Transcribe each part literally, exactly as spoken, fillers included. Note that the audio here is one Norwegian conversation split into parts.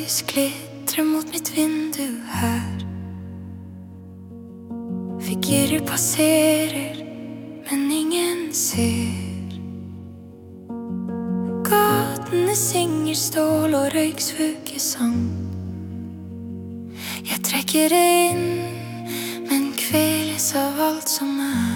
lys glitrer mot mitt vindu her. Figurer passerer, men ingen ser. Gatene synger stål og røyksvugesang. Jeg trekker det inn, men kveles av alt som er.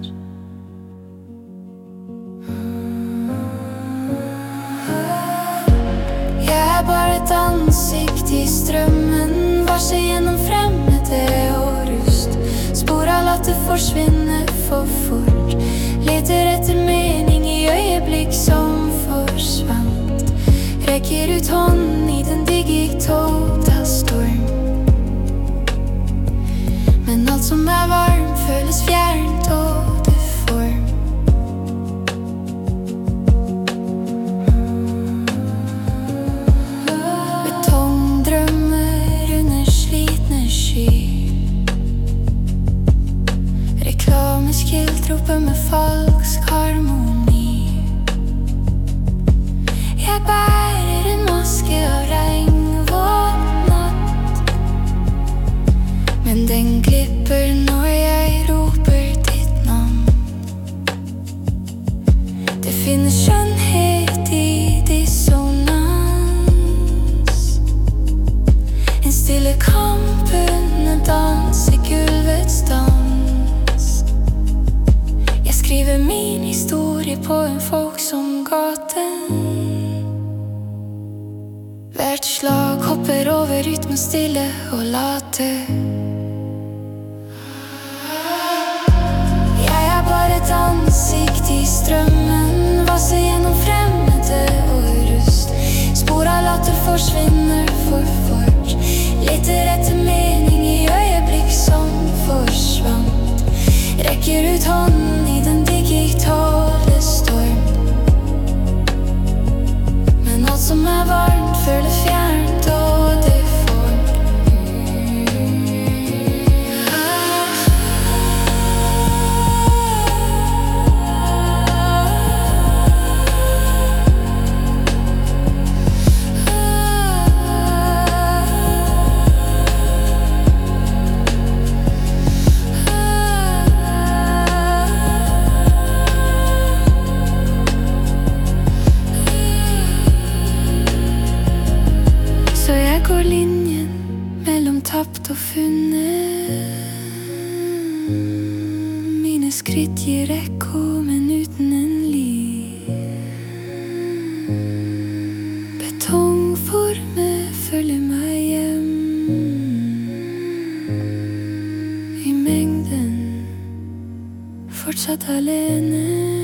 Jeg er bare et ansikt i strømmen, varser gjennom fremmede og rust. Spor av latter forsvinner for fort, leter etter mening i øyeblikk som forsvant. Rekker ut hånden i den digitale storm, men alt som er varmt føles fjernt og deform. Betongdrømmer under slitne sky, reklameskilt roper med falsk harmoni. Jeg bærer en maske av regnvåt natt, men den glipper når jeg roper ditt navn. Det finnes skjønnhet i dissonans, en stille kamp under dans i gulvets dans. Jeg skriver min historie på en folksom gate. Hvert slag hopper over rytmen stille og late. Jeg er bare et ansikt i strømmen, vasser gjennom fremmede og rust. Spor av latter forsvinner for fort, leter etter mening i øyeblikk som forsvant. Rekker ut hånden i den digitale storm, men alt som er varmt føles fjernt og deformt. Så jeg går linjen mellom tapt og funnet. Mine skritt gir ekko, men uten en lyd. Betongformer følger meg hjem i mengden, fortsatt alene.